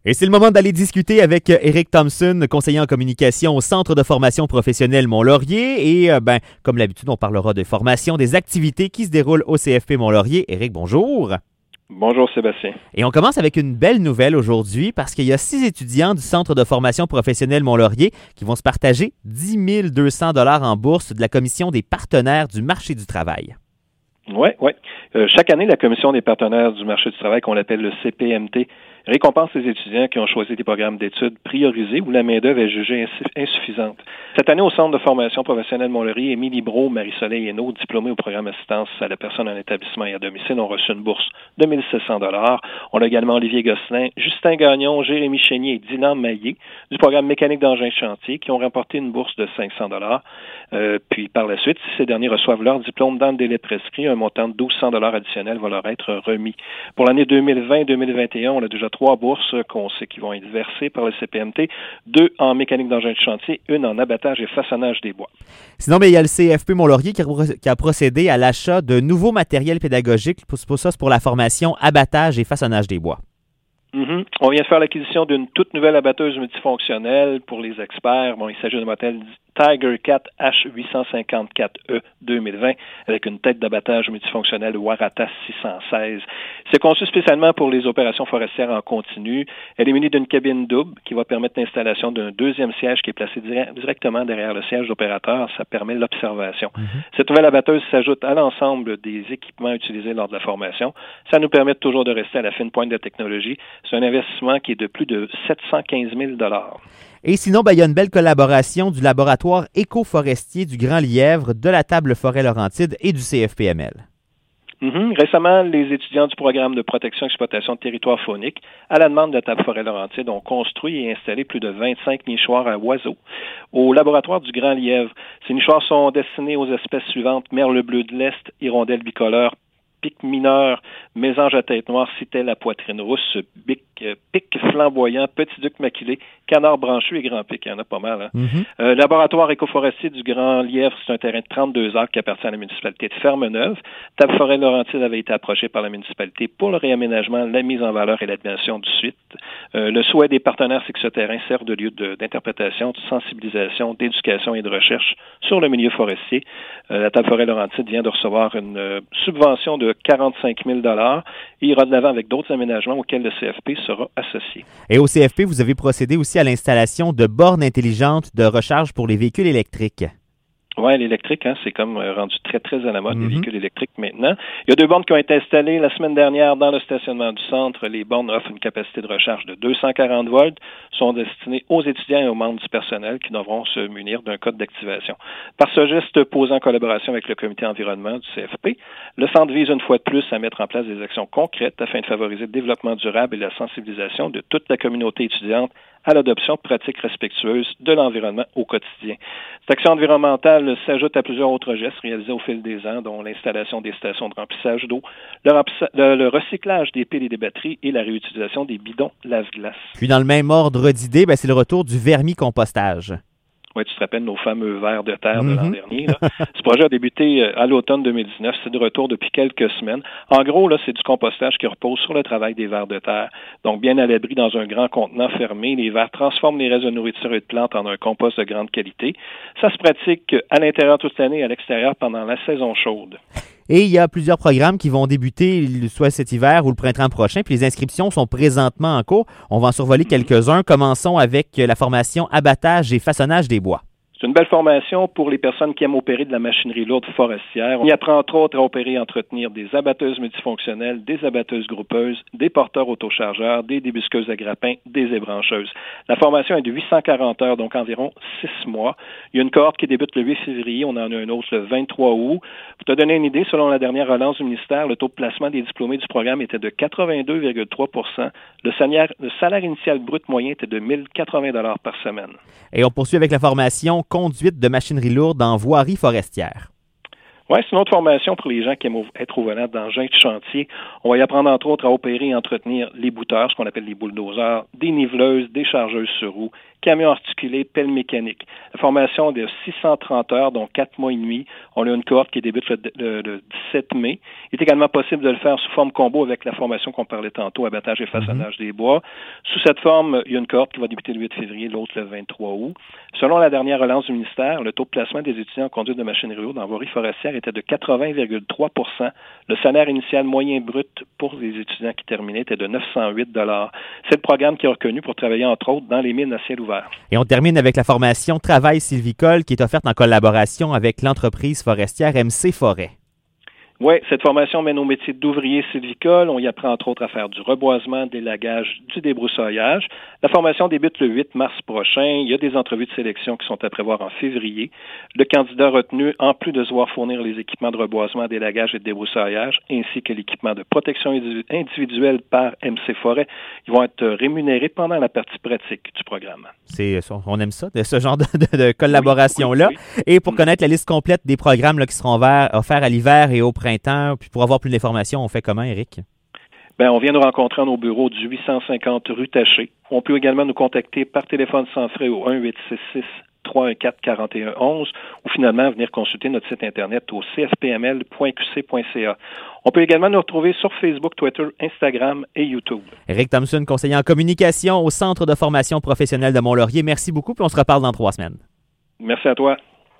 Et c'est le moment d'aller discuter avec Éric Thompson, conseiller en communication au Centre de formation professionnelle Mont-Laurier. Et comme l'habitude, on parlera de formation, des activités qui se déroulent au CFP Mont-Laurier. Éric, bonjour. Bonjour Sébastien. Et on commence avec une belle nouvelle aujourd'hui parce qu'il y a 6 étudiants du Centre de formation professionnelle Mont-Laurier qui vont se partager 10 200 $ en bourse de la Commission des partenaires du marché du travail. Oui. Chaque année, la Commission des partenaires du marché du travail, qu'on l'appelle le CPMT, récompense les étudiants qui ont choisi des programmes d'études priorisés où la main-d'œuvre est jugée insuffisante. Cette année, au Centre de formation professionnelle Mont-Laurier, Émilie Brault, Marie-Soleil Hainaut, diplômés au programme assistance à la personne en établissement et à domicile, ont reçu une bourse de 1 700 $. On a également Olivier Gosselin, Justin Gagnon, Jérémy Chénier et Dylan Maillé du programme mécanique d'engins chantier qui ont remporté une bourse de 500 $. Puis par la suite, si ces derniers reçoivent leur diplôme dans le délai prescrit, un montant de 1 200 $ additionnel va leur être remis. Pour l'année 2020-2021, on a déjà 3 bourses qu'on sait qui vont être versées par le CPMT, 2 en mécanique d'engins de chantier, 1 en abattage et façonnage des bois. Sinon, il y a le CFP Mont-Laurier qui a procédé à l'achat de nouveaux matériels pédagogiques. Pour ça, c'est pour la formation abattage et façonnage des bois. On vient de faire l'acquisition d'une toute nouvelle abatteuse multifonctionnelle pour les experts. Il s'agit d'un modèle Tiger Cat H854E 2020 avec une tête d'abattage multifonctionnelle Warata 616. C'est conçu spécialement pour les opérations forestières en continu. Elle est munie d'une cabine double qui va permettre l'installation d'un deuxième siège qui est placé directement derrière le siège d'opérateur. Ça permet l'observation. Cette nouvelle abatteuse s'ajoute à l'ensemble des équipements utilisés lors de la formation. Ça nous permet toujours de rester à la fine pointe de la technologie. C'est un investissement qui est de plus de 715 000 $. Et sinon, il y a une belle collaboration du laboratoire éco-forestier du Grand Lièvre, de la Table Forêt Laurentide et du CFPML. Récemment, les étudiants du programme de protection et exploitation de territoires fauniques, à la demande de la Table Forêt Laurentide, ont construit et installé plus de 25 nichoirs à oiseaux au laboratoire du Grand Lièvre. Ces nichoirs sont destinés aux espèces suivantes: merle bleu de l'Est, hirondelle bicolore, pic mineur, mésange à tête noire, citelle à poitrine rousse, pic flamboyant, petit duc maculé, canard branchu et grand pic. Il y en a pas mal. Laboratoire écoforestier du Grand Lièvre, c'est un terrain de 32 acres qui appartient à la municipalité de Ferme-Neuve. Table Forêt Laurentide avait été approchée par la municipalité pour le réaménagement, la mise en valeur et l'admission du site. Le souhait des partenaires, c'est que ce terrain serve de lieu d'interprétation, de sensibilisation, d'éducation et de recherche sur le milieu forestier. La Table Forêt Laurentide vient de recevoir une subvention de 45 000 $ et ira de l'avant avec d'autres aménagements auxquels le CFP sera associé. Et au CFP, vous avez procédé aussi à l'installation de bornes intelligentes de recharge pour les véhicules électriques. Oui, l'électrique, c'est comme rendu très, très à la mode, les véhicules électriques maintenant. Il y a 2 bornes qui ont été installées la semaine dernière dans le stationnement du centre. Les bornes offrent une capacité de recharge de 240 volts, sont destinées aux étudiants et aux membres du personnel qui devront se munir d'un code d'activation. Par ce geste posé en collaboration avec le comité environnement du CFP, le centre vise une fois de plus à mettre en place des actions concrètes afin de favoriser le développement durable et la sensibilisation de toute la communauté étudiante à l'adoption de pratiques respectueuses de l'environnement au quotidien. Cette action environnementale s'ajoute à plusieurs autres gestes réalisés au fil des ans, dont l'installation des stations de remplissage d'eau, le recyclage des piles et des batteries et la réutilisation des bidons lave-glace. Puis dans le même ordre d'idées, c'est le retour du vermicompostage. Oui, tu te rappelles nos fameux vers de terre de l'an dernier. Ce projet a débuté à l'automne 2019. C'est de retour depuis quelques semaines. En gros, c'est du compostage qui repose sur le travail des vers de terre. Donc, bien à l'abri dans un grand contenant fermé, les vers transforment les restes de nourriture et de plantes en un compost de grande qualité. Ça se pratique à l'intérieur toute l'année et à l'extérieur pendant la saison chaude. Et il y a plusieurs programmes qui vont débuter soit cet hiver ou le printemps prochain, puis les inscriptions sont présentement en cours. On va en survoler quelques-uns. Commençons avec la formation abattage et façonnage des bois. C'est une belle formation pour les personnes qui aiment opérer de la machinerie lourde forestière. On y apprend entre autres à opérer et entretenir des abatteuses multifonctionnelles, des abatteuses groupeuses, des porteurs autochargeurs, des débusqueuses à grappins, des ébrancheuses. La formation est de 840 heures, donc environ 6 mois. Il y a une cohorte qui débute le 8 février, on en a une autre le 23 août. Pour te donner une idée, selon la dernière relance du ministère, le taux de placement des diplômés du programme était de 82,3 %. Le salaire initial brut moyen était de 1 080 $ par semaine. Et on poursuit avec la formation conduite de machinerie lourde en voirie forestière. Oui, c'est une autre formation pour les gens qui aiment être au volant d'engins de chantier. On va y apprendre entre autres à opérer et entretenir les bouteurs, ce qu'on appelle les bulldozers, des niveleuses, des chargeuses sur roues, camions articulés, pelles mécaniques. La formation est de 630 heures, dont 4 mois et demi. On a une cohorte qui débute le 17 mai. Il est également possible de le faire sous forme combo avec la formation qu'on parlait tantôt, abattage et façonnage des bois. Sous cette forme, il y a une cohorte qui va débuter le 8 février, l'autre le 23 août. Selon la dernière relance du ministère, le taux de placement des étudiants en conduite de machinerie lourde en voirie forestière était de 80,3 %. Le salaire initial moyen brut pour les étudiants qui terminaient était de 908 $. C'est le programme qui est reconnu pour travailler, entre autres, dans les mines à ciel ouvert. Et on termine avec la formation Travail sylvicole qui est offerte en collaboration avec l'entreprise forestière MC Forêt. Oui, cette formation mène au métier d'ouvrier sylvicole. On y apprend entre autres à faire du reboisement, des lagages, du débroussaillage. La formation débute le 8 mars prochain. Il y a des entrevues de sélection qui sont à prévoir en février. Le candidat retenu, en plus de devoir fournir les équipements de reboisement, des lagages et de débroussaillage, ainsi que l'équipement de protection individuelle par MC Forêt, ils vont être rémunérés pendant la partie pratique du programme. On aime ça, ce genre de collaboration-là. Oui. Et pour connaître la liste complète des programmes là, qui seront offerts à l'hiver et au printemps, puis pour avoir plus d'informations, on fait comment, Éric? Bien, on vient nous rencontrer à nos bureaux du 850 rue Taché. On peut également nous contacter par téléphone sans frais au 1-866-314-4111 ou finalement venir consulter notre site Internet au cfpml.qc.ca. On peut également nous retrouver sur Facebook, Twitter, Instagram et YouTube. Éric Thompson, conseiller en communication au Centre de formation professionnelle de Mont-Laurier. Merci beaucoup, puis on se reparle dans 3 semaines. Merci à toi.